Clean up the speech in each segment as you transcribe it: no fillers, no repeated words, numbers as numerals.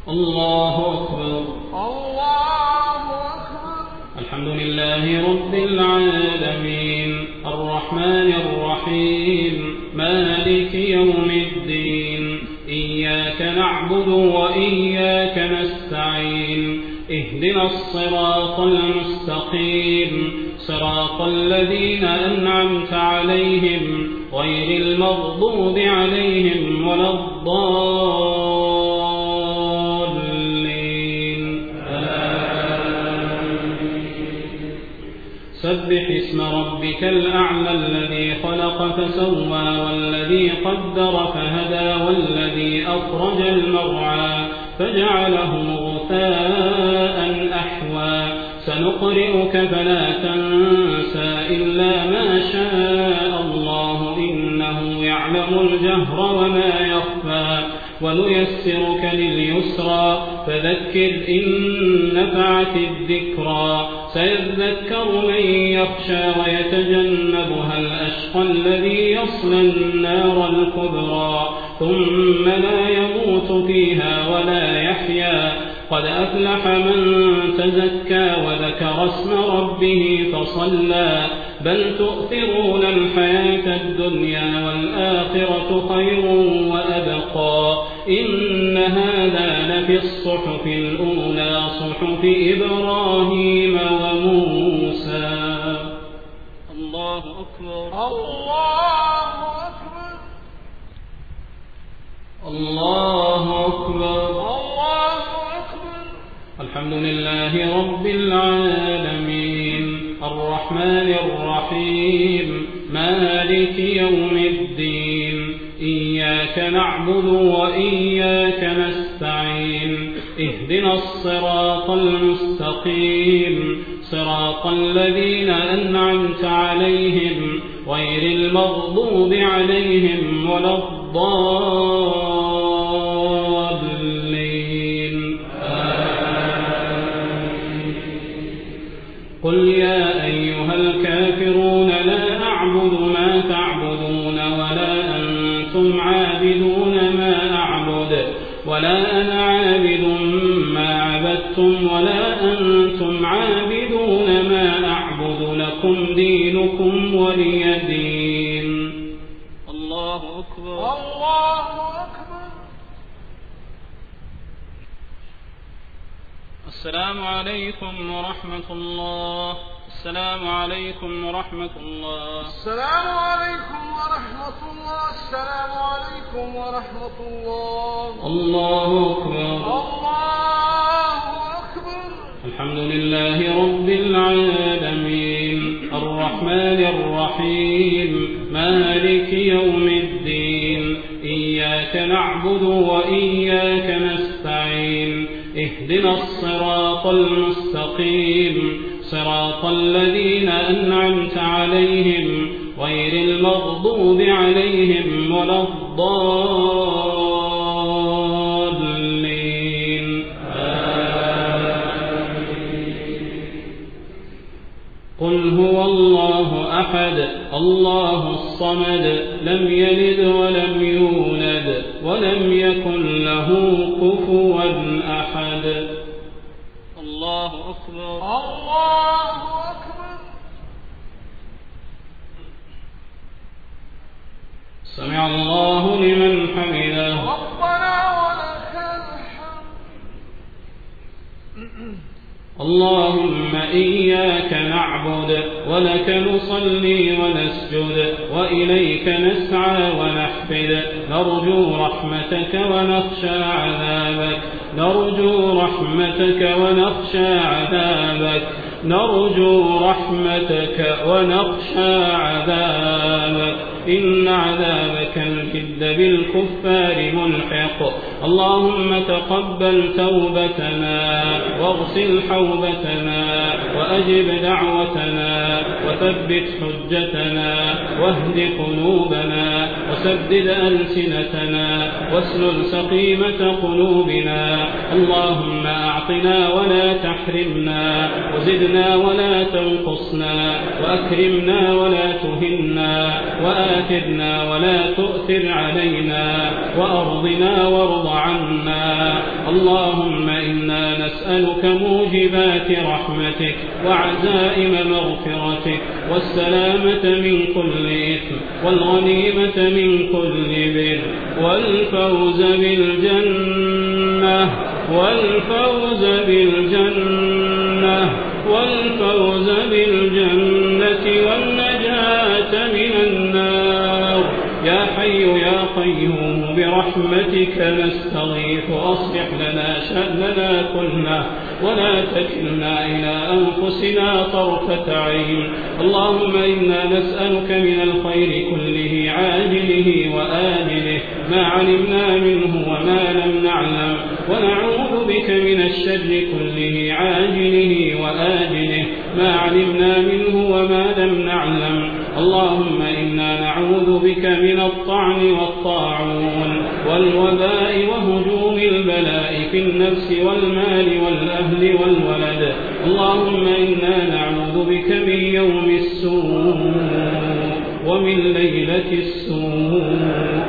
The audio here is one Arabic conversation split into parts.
الله أكبر. الله أكبر. الحمد لله رب العالمين الرحمن الرحيم مالك يوم الدين إياك نعبد وإياك نستعين اهدنا الصراط المستقيم صراط الذين أنعمت عليهم غير المغضوب عليهم ولا الضالين. سبح اسم ربك الأعلى الذي خلق فسوى والذي قدر فهدى والذي أخرج المرعى فجعله غثاء أحوى سنقرئك فلا تنسى إلا ما شاء الله إنه يعلم الجهر وما يخفى ونيسرك لليسرى فذكر إن نفعت الذكرى سيذكر من يخشى ويتجنبها الأشقى الذي يصلى النار الكبرى ثم لا يموت فيها ولا يحيا قد أفلح من تزكى وذكر اسم ربه فصلى بل تؤثرون الحياة الدنيا والآخرة خير وأبقى إن هذا لفي الصحف الأولى صحف إبراهيم وموسى. الله أكبر. الله أكبر. الله أكبر. الله أكبر. الحمد لله رب العالمين الرحمن الرحيم مالك يوم الدين إياك نعبد وإياك نستعين اهدنا الصراط المستقيم صراط الذين أنعمت عليهم غير المغضوب عليهم ولا الضالين. قل يا أيها الكافرون لا أعبد ما تعبدون ولا أنتم عابدون ما أعبد ولا أنا عابد ما عبدتم ولا أنتم عابدون ما أعبد لكم دينكم ولي دين. الله أكبر. الله أكبر. السلام عليكم ورحمة الله. السلام عليكم ورحمة الله. السلام عليكم ورحمة الله. السلام عليكم ورحمة الله. الله أكبر. الله أكبر. الحمد لله رب العالمين الرحمن الرحيم مالك يوم الدين إياك نعبد وإياك نستعين اهدنا الصراط المستقيم صراط الذين أنعمت عليهم غير المغضوب عليهم ولا الضالين. قل هو الله أحد الله الصمد لم يلد ولم يولد ولم يكن له كفوا أحد. الله أكبر. الله أكبر. سمع الله لمن حمده. ربنا ولك الحمد. اللهم إياك نعبد ولك نصلي ونسجد وإليك نسعى ونحفد نرجو رحمتك ونخشى عذابك نرجو رحمتك ونخشى عذابك نرجو رحمتك ونخشى عذابك إن عذابك الجد بالكفار ملحق. اللهم تقبل توبتنا واغسل حوبتنا وأجب دعوتنا وثبت حجتنا واهد قلوبنا وسدد ألسنتنا واسلل سقيمة قلوبنا. اللهم أعطنا ولا تحرمنا وزدنا ولا تنقصنا وأكرمنا ولا تهنا وآثرنا ولا تؤثر علينا وأرضنا وارض عنا اللهم إنا نسألك موجبات رحمتك وعزائم مغفرتك والسلامة من كل إثم والغنيمة من كل بر والفوز بالجنة والنجاة من النار. يا حي يا قيوم برحمتك نستغيث أصلح لنا شأننا كله ولا تكلنا إلى أنفسنا طرفة عين. اللهم إنا نسألك من الخير كله عاجله وآجله ما علمنا منه وما لم نعلم ونعوذ بك من الشر كله عاجله وآجله ما علمنا منه وما لم نعلم. اللهم إنا نعوذ بك من الطعن والطاعون والوباء وهجوم البلاء في النفس والمال والأهل والولد. اللهم إنا نعوذ بك من يوم السوء ومن ليلة السوء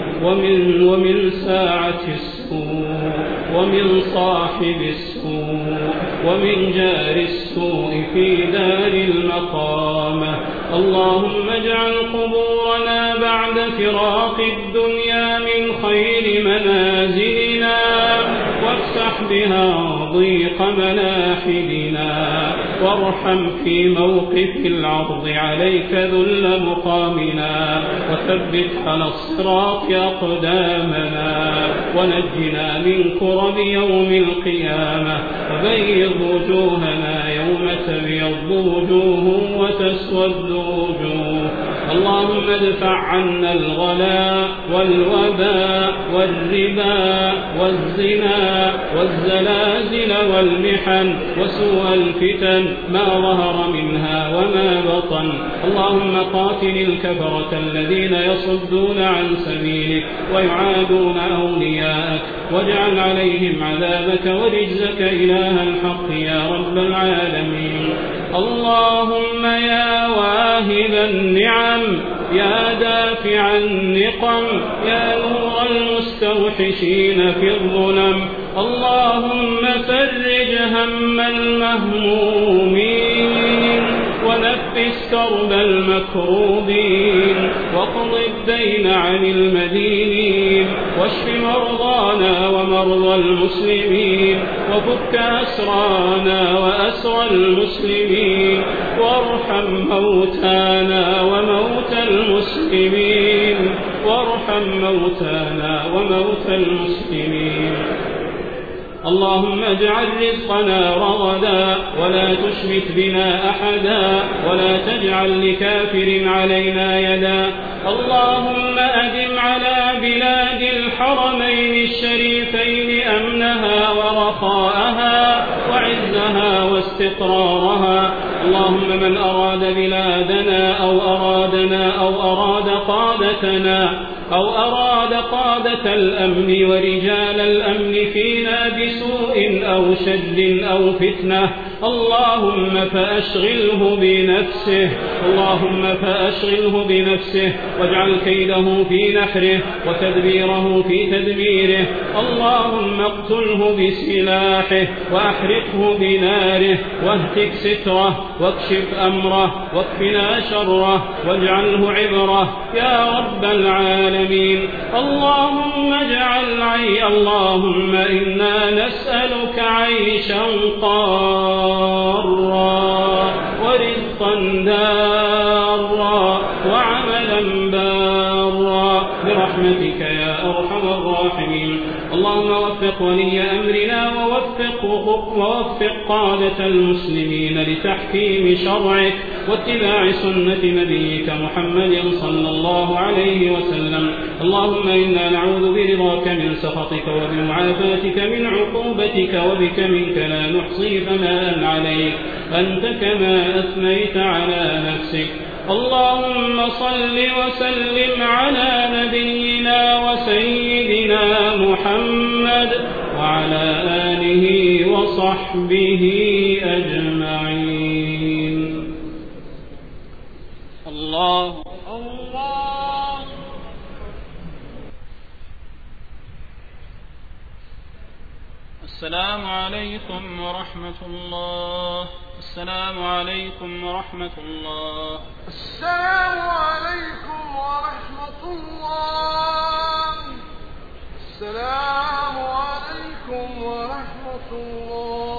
ومن ساعة السوء ومن صاحب السوء ومن جار السوء في دار المقامة. اللهم اجعل قبورنا بعد فراق الدنيا من خير منازلنا وافتح بها ضيق مناحبنا وارحم في موقف العرض عليك ذل مقامنا وثبت على الصراط أقدامنا ونجنا من كرب يوم القيامة وبيض وجوهنا يوم تبيض وجوه وتسود وجوه. اللهم ادفع عنا الغلاء والوباء والربا والزنا والزلازل والمحن وسوء الفتن ما ظهر منها وما بطن. اللهم قاتل الكفرة الذين يصدون عن سبيلك ويعادون أولياءك واجعل عليهم عذابك ورجزك إله الحق يا رب العالمين. اللهم يا واهب النعم يا دافع النقم يا نور المستوحشين في الظلم اللهم فرج هم المهمومين ونفس كرب المكروبين واقض الدين عن المدينين واشف مرضانا ومرضى المسلمين وفك أسرانا وأسرى المسلمين وارحم موتانا وموتى المسلمين اللهم اجعل رزقنا رغدا ولا تشمت بنا أحدا ولا تجعل لكافر علينا يدا. اللهم أدم على بلاد الحرمين الشريفين أمنها ورخاءها وعزها واستقرارها. اللهم من أراد بلادنا أو أرادنا أو أراد قادتنا أو أراد قادة الأمن ورجال الأمن فينا بسوء أو شد أو فتنة اللهم فأشغله بنفسه واجعل كيده في نحره وتدبيره في تدميره. اللهم اقتله بسلاحه وأحرقه بناره واهتك ستره واكشف أمره واكفنا شره واجعله عبرة يا رب العالمين. اللهم إنا نسألك عيشا قارا ورزقا دارا وعملا بارا برحمتك يا أرحم الراحمين. اللهم وفق ولي أمرنا ووفق قادة المسلمين لتحكيم شرعك واتباع سنة نبيك محمد صلى الله عليه وسلم. اللهم إنا نعوذ برضاك من سخطك وبمعافاتك من عقوبتك وبك منك لا نحصي ثناء عليك أنت كما أثنيت على نفسك. اللهم صل وسلم على نبينا وسيدنا محمد وعلى آله وصحبه أجمعين. الله السلام عليكم ورحمة الله. السلام عليكم ورحمة الله. السلام عليكم ورحمة الله. السلام عليكم ورحمة الله.